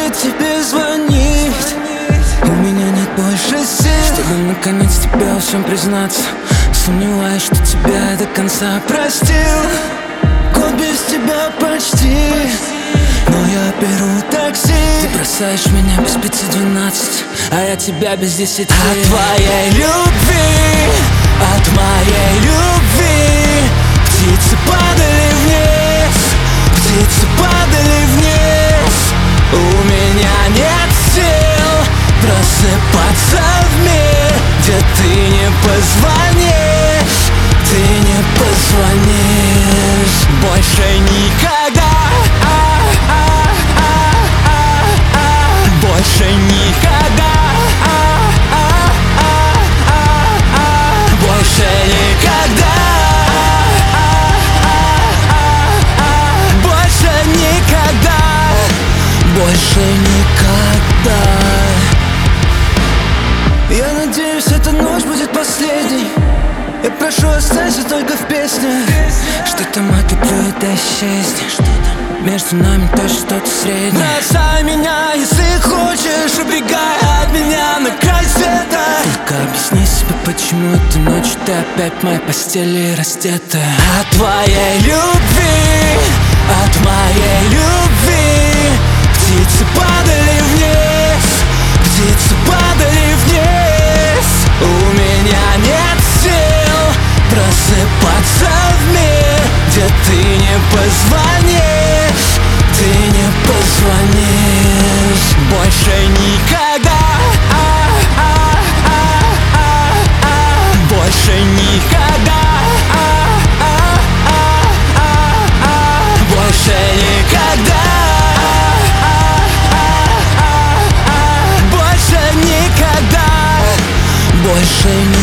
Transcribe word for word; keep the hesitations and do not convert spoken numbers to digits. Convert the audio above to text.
будет тебе звонить. У меня нет больше сил, чтобы наконец тебе во всем признаться. Сомневаюсь, что тебя до конца простил. Год без тебя почти, но я беру такси. Ты бросаешь меня без пяти двенадцать, а я тебя без десяти. От твоей любви, от моей любви птицы падали вниз, птицы падали вниз. У меня нет сил просыпаться в мир, где ты не позвонишь, ты не позвонишь больше никогда, больше никогда, больше никогда, больше никогда, больше никогда. Я надеюсь, эта ночь будет последней. Я прошу, останься только в песне. Что-то мы люблю, да исчезни. Между нами тоже что-то среднее. Бросай меня, если хочешь, убегай от меня на край света. Только объясни себе, почему этой ночью ты опять в моей постели раздетая. От твоей любви, от моей любви птицы падали вниз, птицы падали вниз. У меня нет сил просыпаться в мир, где ты не позвонишь, ты не позвонишь больше никогда, больше никогда, больше никогда, больше никогда, больше никогда.